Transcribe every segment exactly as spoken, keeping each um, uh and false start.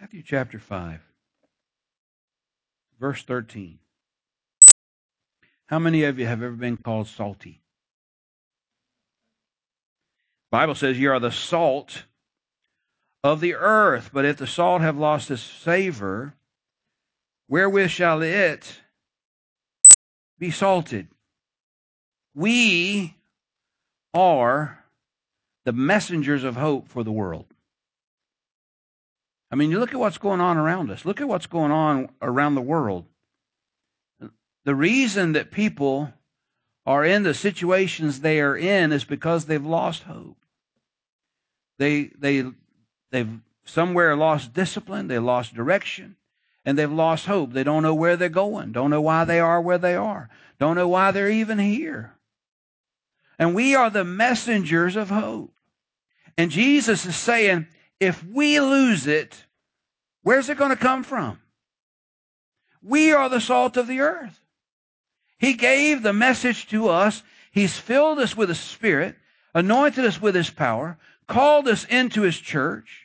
Matthew chapter five, verse thirteen. How many of you have ever been called salty? The Bible says you are the salt of the earth, but if the salt have lost its savor, wherewith shall it be salted? We are the messengers of hope for the world. I mean, you look at what's going on around us. Look at what's going on around the world. The reason that people are in the situations they are in is because they've lost hope. They, they, they've somewhere lost discipline, they lost direction, and they've lost hope. They don't know where they're going, don't know why they are where they are, don't know why they're even here. And we are the messengers of hope. And Jesus is saying, if we lose it, where's it going to come from? We are the salt of the earth. He gave the message to us. He's filled us with His Spirit, anointed us with His power, called us into His church,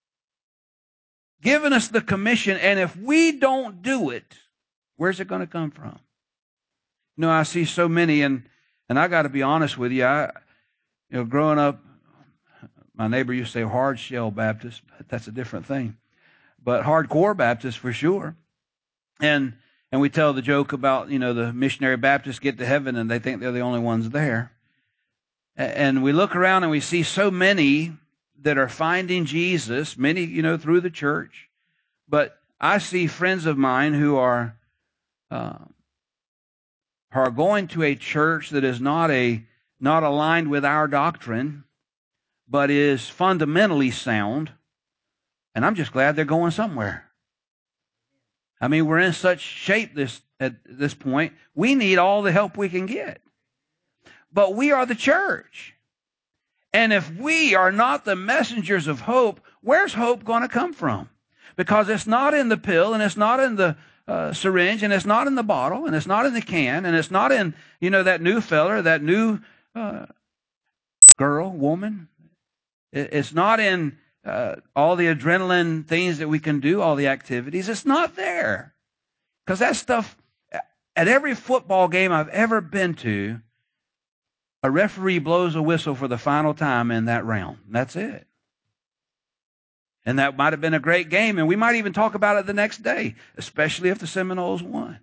given us the commission, and if we don't do it, where's it going to come from? You know, I see so many, and, and I got to be honest with you, I, you know, growing up, my neighbor used to say hard shell Baptist, but that's a different thing. But hardcore Baptist for sure. And and we tell the joke about, you know, the missionary Baptists get to heaven and they think they're the only ones there. And we look around and we see so many that are finding Jesus, many, you know, through the church. But I see friends of mine who are uh, are going to a church that is not a not aligned with our doctrine, but is fundamentally sound. And I'm just glad they're going somewhere. I mean, we're in such shape this at this point. We need all the help we can get. But we are the church. And if we are not the messengers of hope, where's hope going to come from? Because it's not in the pill, and it's not in the uh, syringe, and it's not in the bottle, and it's not in the can, and it's not in, you know, that new fella, that new uh, girl, woman. It's not in uh, all the adrenaline things that we can do, all the activities. It's not there. Because that stuff, at every football game I've ever been to, a referee blows a whistle for the final time in that round. That's it. And that might have been a great game, and we might even talk about it the next day, especially if the Seminoles won.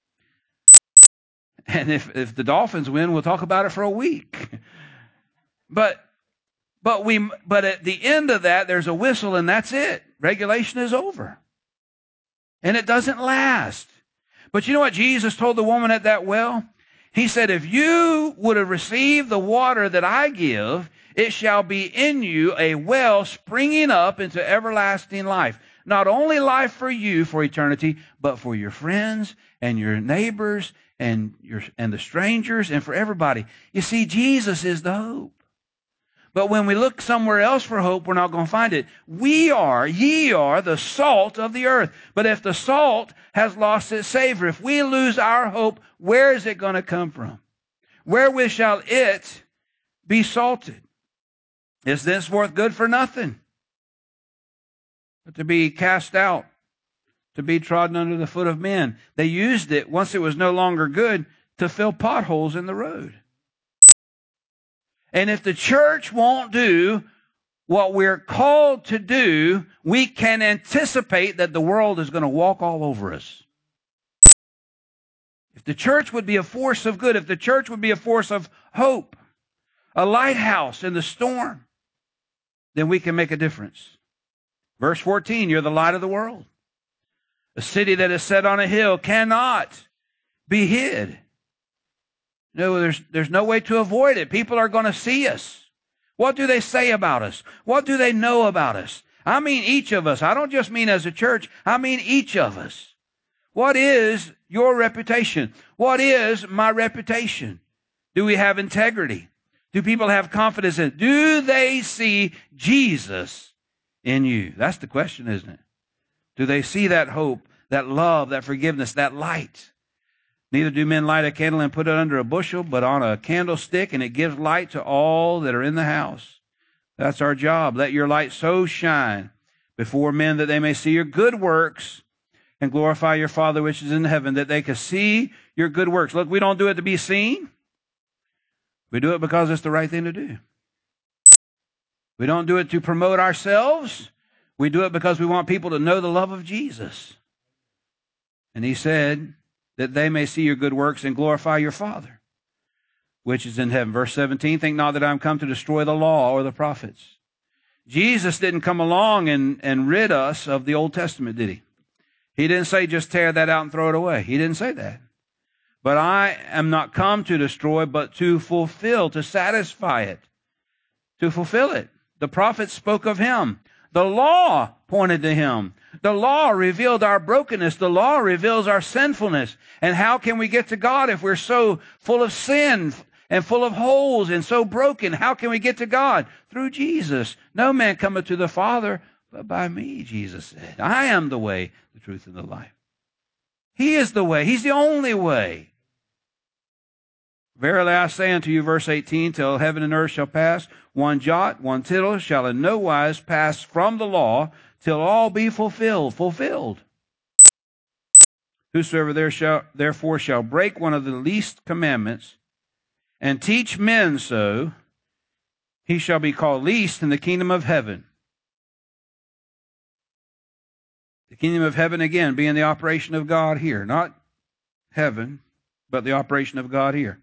And if, if the Dolphins win, we'll talk about it for a week. But but we but at the end of that, there's a whistle, and that's it. Regulation is over. And it doesn't last. But you know what Jesus told the woman at that well? He said, if you would have received the water that I give, it shall be in you a well springing up into everlasting life. Not only life for you for eternity, but for your friends and your neighbors and your and the strangers and for everybody. You see, Jesus is the hope. But when we look somewhere else for hope, we're not going to find it. We are, ye are the salt of the earth. But if the salt has lost its savor, if we lose our hope, where is it going to come from? Wherewith shall it be salted? Is thenceforth good for nothing, but to be cast out, to be trodden under the foot of men. They used it, once it was no longer good, to fill potholes in the road. And if the church won't do what we're called to do, we can anticipate that the world is going to walk all over us. If the church would be a force of good, if the church would be a force of hope, a lighthouse in the storm, then we can make a difference. Verse fourteen, you're the light of the world. A city that is set on a hill cannot be hid. No, there's, there's no way to avoid it. People are going to see us. What do they say about us? What do they know about us? I mean each of us. I don't just mean as a church. I mean each of us. What is your reputation? What is my reputation? Do we have integrity? Do people have confidence in it? Do they see Jesus in you? That's the question, isn't it? Do they see that hope, that love, that forgiveness, that light? Neither do men light a candle and put it under a bushel, but on a candlestick, and it gives light to all that are in the house. That's our job. Let your light so shine before men, that they may see your good works and glorify your Father which is in heaven, that they can see your good works. Look, we don't do it to be seen. We do it because it's the right thing to do. We don't do it to promote ourselves. We do it because we want people to know the love of Jesus. And he said that they may see your good works and glorify your Father which is in heaven. Verse seventeen, think not that I am come to destroy the law or the prophets. Jesus didn't come along and, and rid us of the Old Testament, did he? He didn't say just tear that out and throw it away. He didn't say that. But I am not come to destroy, but to fulfill, to satisfy it, to fulfill it. The prophets spoke of him. The law pointed to him. The law revealed our brokenness. The law reveals our sinfulness. And how can we get to God if we're so full of sin and full of holes and so broken? How can we get to God? Through Jesus. No man cometh to the Father but by me, Jesus said. I am the way, the truth, and the life. He is the way. He's the only way. Verily I say unto you, verse eighteen, till heaven and earth shall pass, one jot, one tittle shall in no wise pass from the law, till all be fulfilled. Fulfilled. Whosoever there shall, therefore shall break one of the least commandments, and teach men so, he shall be called least in the kingdom of heaven. The kingdom of heaven, again, being the operation of God here. Not heaven, but the operation of God here.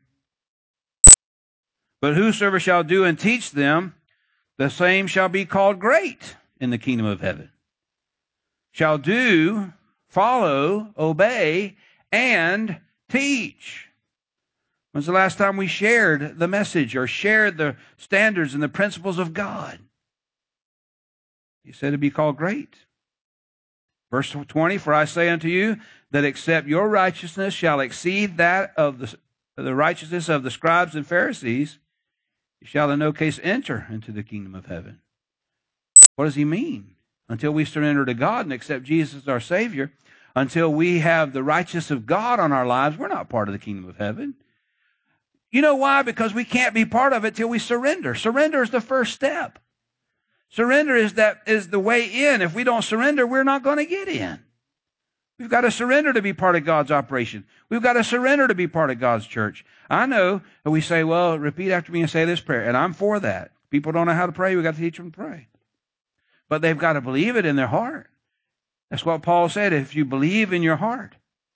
But whosoever shall do and teach them, the same shall be called great in the kingdom of heaven. Shall do, follow, obey, and teach. When's the last time we shared the message or shared the standards and the principles of God? He said to be called great. Verse twenty, for I say unto you that except your righteousness shall exceed that of the, the righteousness of the scribes and Pharisees, you shall in no case enter into the kingdom of heaven. What does he mean? Until we surrender to God and accept Jesus as our Savior, until we have the righteousness of God on our lives, we're not part of the kingdom of heaven. You know why? Because we can't be part of it till we surrender. Surrender is the first step. Surrender is that is the way in. If we don't surrender, we're not going to get in. We've got to surrender to be part of God's operation. We've got to surrender to be part of God's church. I know that we say, well, repeat after me and say this prayer, and I'm for that. People don't know how to pray. We've got to teach them to pray. But they've got to believe it in their heart. That's what Paul said, if you believe in your heart.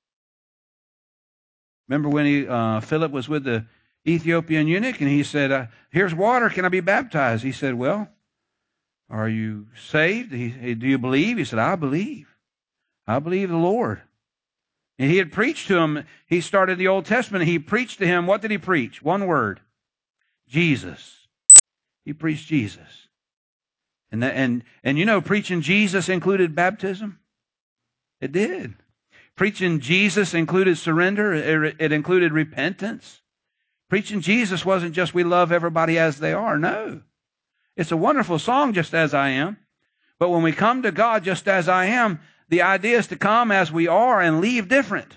Remember when he, uh, Philip was with the Ethiopian eunuch, and he said, uh, here's water, can I be baptized? He said, well, are you saved? He, do you believe? He said, I believe. I believe the Lord. And he had preached to him. He started the Old Testament. He preached to him. What did he preach? One word. Jesus. He preached Jesus. And, that, and, and you know, preaching Jesus included baptism? It did. Preaching Jesus included surrender. It, it included repentance. Preaching Jesus wasn't just we love everybody as they are. No. It's a wonderful song, Just As I Am. But when we come to God just as I am, the idea is to come as we are and leave different.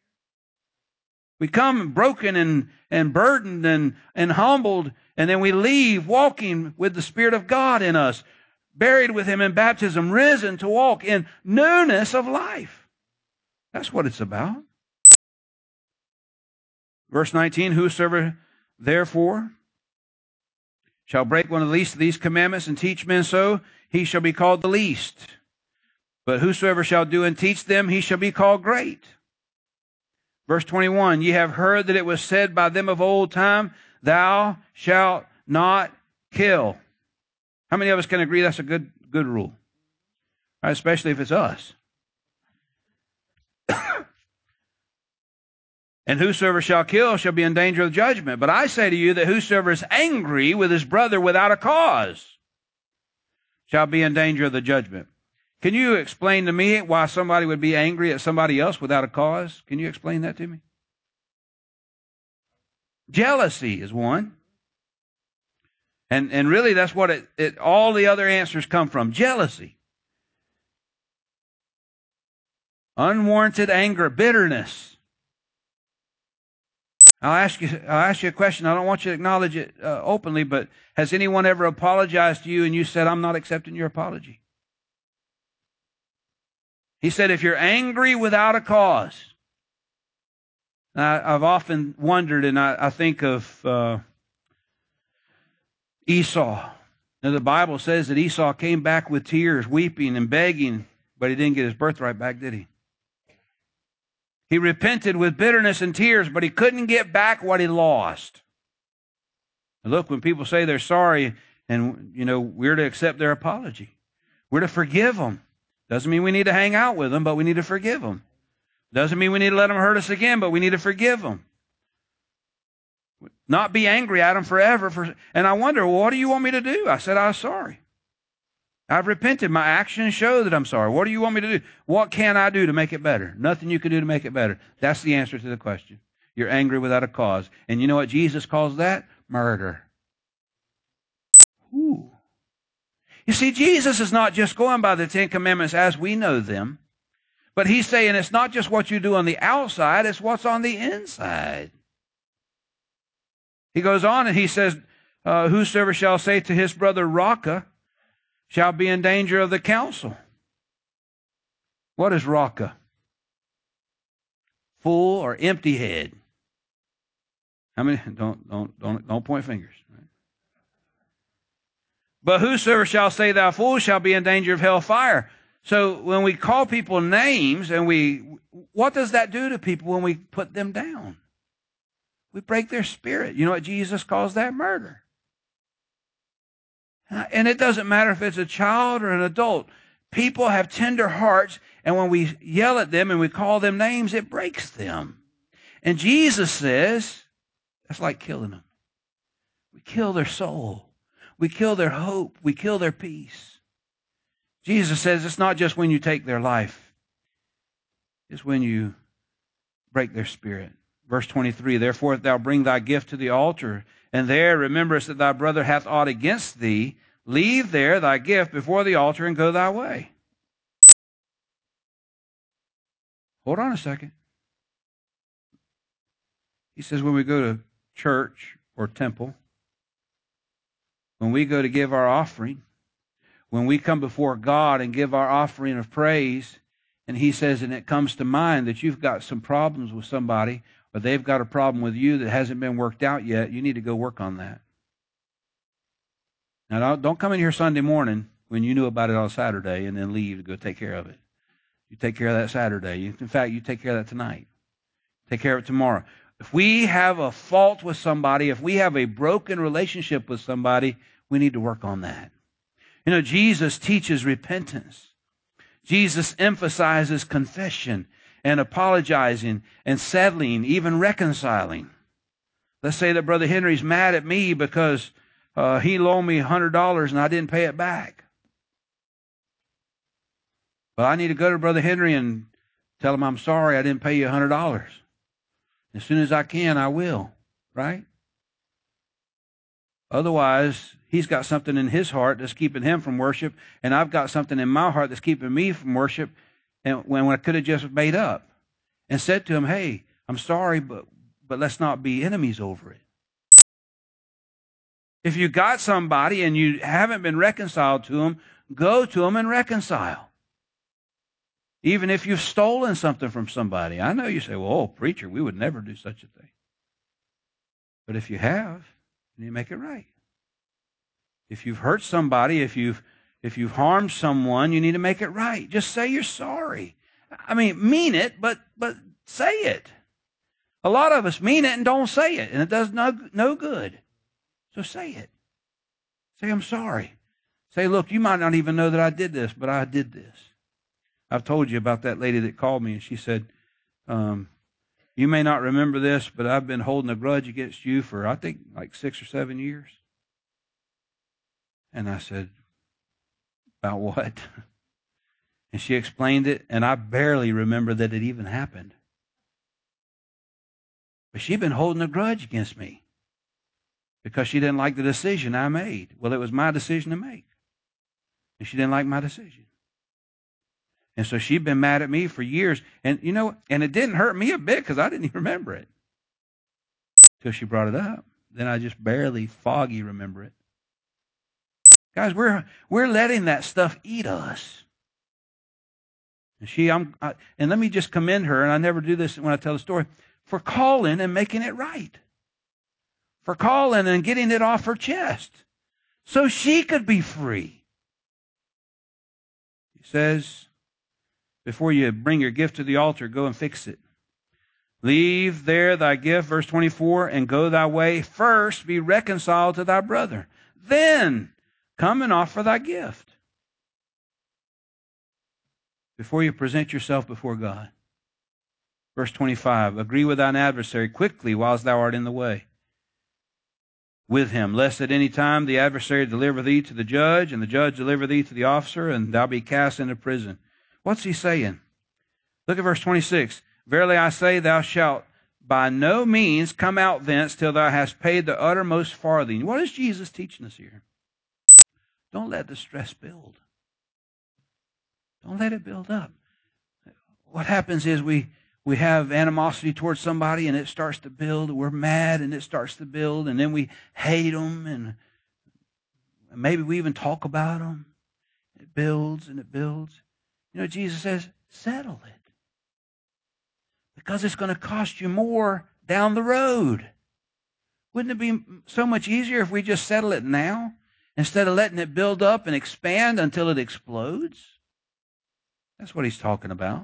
We come broken and, and burdened and, and humbled, and then we leave walking with the Spirit of God in us, buried with Him in baptism, risen to walk in newness of life. That's what it's about. Verse nineteen, whosoever therefore shall break one of the least of these commandments and teach men so, he shall be called the least. But whosoever shall do and teach them, he shall be called great. Verse twenty-one, ye have heard that it was said by them of old time, thou shalt not kill. How many of us can agree that's a good good rule? Right, especially if it's us. And whosoever shall kill shall be in danger of judgment. But I say to you that whosoever is angry with his brother without a cause shall be in danger of the judgment. Can you explain to me why somebody would be angry at somebody else without a cause? Can you explain that to me? Jealousy is one. And, and really that's what it, it, all the other answers come from. Jealousy. Unwarranted anger, bitterness. I'll ask you, I'll ask you a question. I don't want you to acknowledge it uh, openly, but has anyone ever apologized to you and you said, I'm not accepting your apology? He said, if you're angry without a cause. I, I've often wondered, and I, I think of uh, Esau. Now, the Bible says that Esau came back with tears, weeping and begging, but he didn't get his birthright back, did he? He repented with bitterness and tears, but he couldn't get back what he lost. And look, when people say they're sorry, and, you know, we're to accept their apology. We're to forgive them. Doesn't mean we need to hang out with them, but we need to forgive them. Doesn't mean we need to let them hurt us again, but we need to forgive them. Not be angry at them forever. For, and I wonder, well, what do you want me to do? I said, I'm sorry. I've repented. My actions show that I'm sorry. What do you want me to do? What can I do to make it better? Nothing you can do to make it better. That's the answer to the question. You're angry without a cause. And you know what Jesus calls that? Murder. Ooh. You see, Jesus is not just going by the Ten Commandments as we know them, but he's saying it's not just what you do on the outside, it's what's on the inside. He goes on and he says, uh, whosoever shall say to his brother, Raca, shall be in danger of the council. What is Raca? Full or empty head? How many? Don't, don't, don't, don't point fingers. But whosoever shall say thou fool shall be in danger of hell fire. So when we call people names and we, what does that do to people when we put them down? We break their spirit. You know what Jesus calls that? Murder. And it doesn't matter if it's a child or an adult. People have tender hearts, and when we yell at them and we call them names, it breaks them. And Jesus says, that's like killing them. We kill their soul. We kill their hope. We kill their peace. Jesus says it's not just when you take their life. It's when you break their spirit. Verse twenty-three, therefore if thou bring thy gift to the altar, and there rememberest that thy brother hath aught against thee, leave there thy gift before the altar and go thy way. Hold on a second. He says when we go to church or temple, when we go to give our offering, when we come before God and give our offering of praise, and he says, and it comes to mind that you've got some problems with somebody, or they've got a problem with you that hasn't been worked out yet, you need to go work on that. Now, don't come in here Sunday morning when you knew about it on Saturday and then leave to go take care of it. You take care of that Saturday. In fact, you take care of that tonight. Take care of it tomorrow. If we have a fault with somebody, if we have a broken relationship with somebody, we need to work on that. You know, Jesus teaches repentance. Jesus emphasizes confession and apologizing and settling, even reconciling. Let's say that Brother Henry's mad at me because uh, he loaned me one hundred dollars and I didn't pay it back. But I need to go to Brother Henry and tell him I'm sorry I didn't pay you one hundred dollars. As soon as I can, I will, right? Otherwise, he's got something in his heart that's keeping him from worship, and I've got something in my heart that's keeping me from worship, and when I could have just made up and said to him, hey, I'm sorry, but, but let's not be enemies over it. If you got somebody and you haven't been reconciled to them, go to them and reconcile. Even if you've stolen something from somebody. I know you say, well, oh, preacher, we would never do such a thing. But if you have, then you make it right. If you've hurt somebody, if you've if you've harmed someone, you need to make it right. Just say you're sorry. I mean, mean it, but but say it. A lot of us mean it and don't say it, and it does no, no good. So say it. Say, I'm sorry. Say, look, you might not even know that I did this, but I did this. I've told you about that lady that called me, and she said, um, you may not remember this, but I've been holding a grudge against you for, I think, like six or seven years. And I said, about what? And she explained it, and I barely remember that it even happened. But she'd been holding a grudge against me because she didn't like the decision I made. Well, it was my decision to make. And she didn't like my decision. And so she'd been mad at me for years. And, you know, and it didn't hurt me a bit because I didn't even remember it until she brought it up. Then I just barely foggy remember it. Guys, we're, we're letting that stuff eat us. And she, I'm, I, and let me just commend her, and I never do this when I tell the story, for calling and making it right. For calling and getting it off her chest so she could be free. He says, before you bring your gift to the altar, go and fix it. Leave there thy gift, verse twenty-four, and go thy way. First be reconciled to thy brother. Then come and offer thy gift. Before you present yourself before God. Verse twenty-five, agree with thine adversary quickly whilst thou art in the way with him, lest at any time the adversary deliver thee to the judge, and the judge deliver thee to the officer, and thou be cast into prison. What's he saying? Look at verse twenty-six. Verily I say, thou shalt by no means come out thence till thou hast paid the uttermost farthing. What is Jesus teaching us here? Don't let the stress build. Don't let it build up. What happens is we, we have animosity towards somebody and it starts to build. We're mad and it starts to build, and then we hate them, and maybe we even talk about them. It builds and it builds. You know, Jesus says, settle it. Because it's going to cost you more down the road. Wouldn't it be so much easier if we just settle it now instead of letting it build up and expand until it explodes? That's what he's talking about.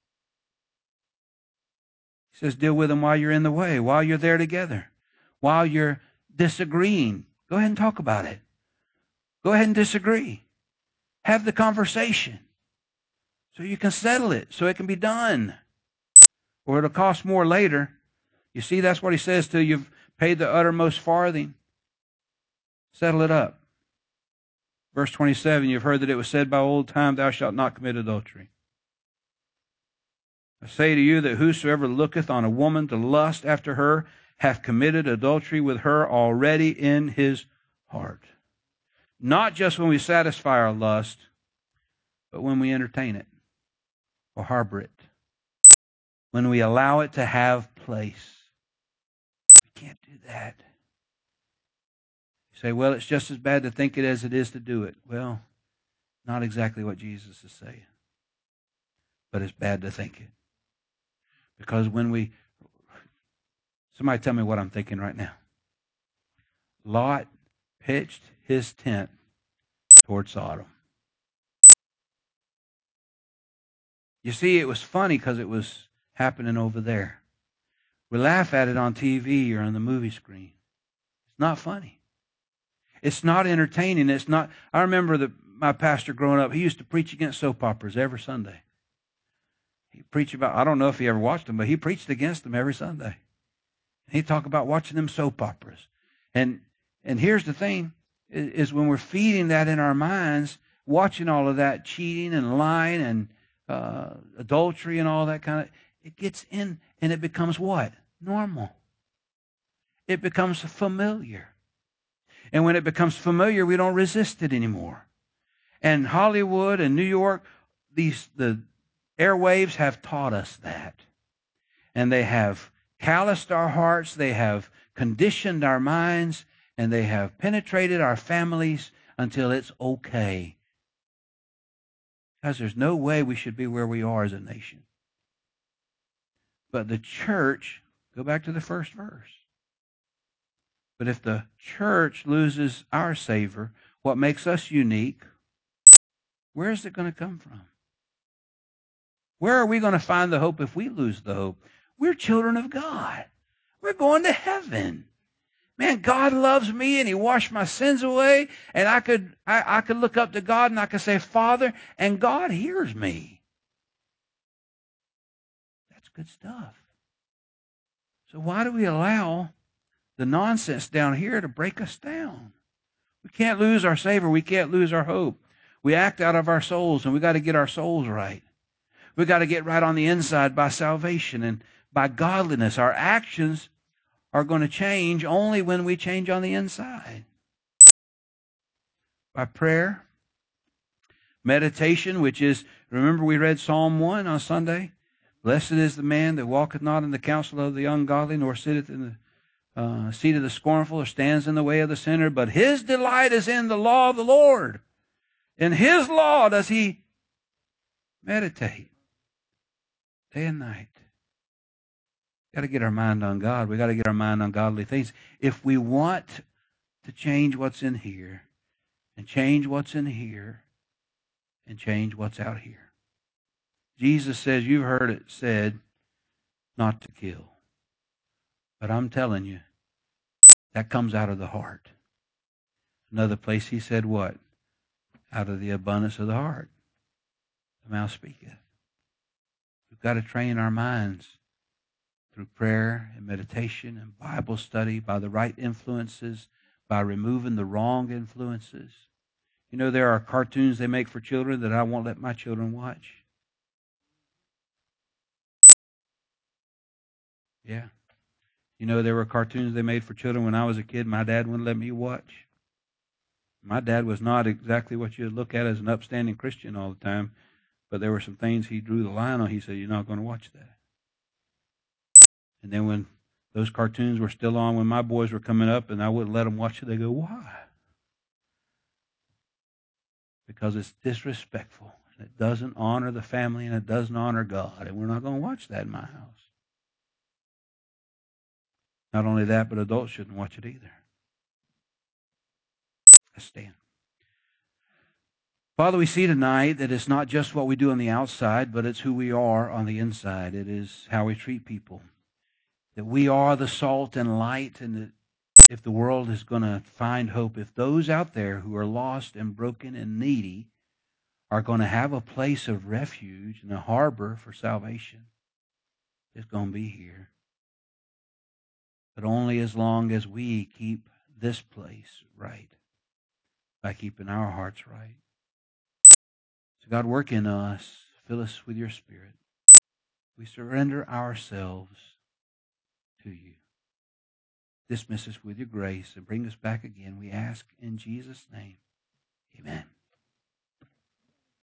He says, deal with them while you're in the way, while you're there together, while you're disagreeing. Go ahead and talk about it. Go ahead and disagree. Have the conversation so you can settle it, so it can be done. Or it'll cost more later. You see, that's what he says till you've paid the uttermost farthing. Settle it up. Verse twenty-seven, you've heard that it was said by old time, thou shalt not commit adultery. I say to you that whosoever looketh on a woman to lust after her hath committed adultery with her already in his heart. Not just when we satisfy our lust, but when we entertain it or harbor it. When we allow it to have place. We can't do that. You say, well, it's just as bad to think it as it is to do it. Well, not exactly what Jesus is saying. But it's bad to think it. Because when we... Somebody tell me what I'm thinking right now. Lot pitched his tent toward Sodom. You see, it was funny because it was happening over there. We laugh at it on T V or on the movie screen. It's not funny. It's not entertaining. It's not. I remember that my pastor growing up, he used to preach against soap operas every Sunday. He preached about, I don't know if he ever watched them, but he preached against them every Sunday. He'd talk about watching them soap operas. And and here's the thing, is when we're feeding that in our minds, watching all of that cheating and lying and uh, adultery and all that kind of, it gets in and it becomes what? Normal. It becomes familiar. And when it becomes familiar, we don't resist it anymore. And Hollywood and New York, these the airwaves have taught us that. And they have calloused our hearts, they have conditioned our minds, and they have penetrated our families until it's okay. Because there's no way we should be where we are as a nation. But the church, go back to the first verse. But if the church loses our savor, what makes us unique, where is it going to come from? Where are we going to find the hope if we lose the hope? We're children of God. We're going to heaven. Man, God loves me and He washed my sins away, and I could I, I could look up to God and I could say, Father, and God hears me. That's good stuff. So why do we allow the nonsense down here to break us down? We can't lose our savor. We can't lose our hope. We act out of our souls, and we got to get our souls right. We got to get right on the inside by salvation and by godliness. Our actions are going to change only when we change on the inside. By prayer, meditation, which is, remember we read Psalm one on Sunday? Blessed is the man that walketh not in the counsel of the ungodly, nor sitteth in the uh, seat of the scornful, or stands in the way of the sinner, but his delight is in the law of the Lord. In His law does he meditate. day and night. Got to get our mind on God. We got to get our mind on godly things. If we want to change what's in here, and change what's in here, and change what's out here. Jesus says, you've heard it said, not to kill. But I'm telling you, that comes out of the heart. Another place he said what? Out of the abundance of the heart, the mouth speaketh. We've got to train our minds through prayer and meditation and Bible study, by the right influences, by removing the wrong influences. You know, there are cartoons they make for children that I won't let my children watch. Yeah. You know, there were cartoons they made for children when I was a kid my dad wouldn't let me watch. My dad was not exactly what you'd look at as an upstanding Christian all the time, but there were some things he drew the line on. He said, you're not going to watch that. And then when those cartoons were still on, when my boys were coming up and I wouldn't let them watch it, they go, why? Because it's disrespectful, and it doesn't honor the family, and it doesn't honor God, and we're not going to watch that in my house. Not only that, but adults shouldn't watch it either. Let's stand. Father, we see tonight that it's not just what we do on the outside, but it's who we are on the inside. It is how we treat people. That we are the salt and light, and that if the world is going to find hope, if those out there who are lost and broken and needy are going to have a place of refuge and a harbor for salvation, it's going to be here. But only as long as we keep this place right, by keeping our hearts right. So God, work in us. Fill us with your Spirit. We surrender ourselves to you. Dismiss us with your grace and bring us back again. We ask in Jesus' name. Amen.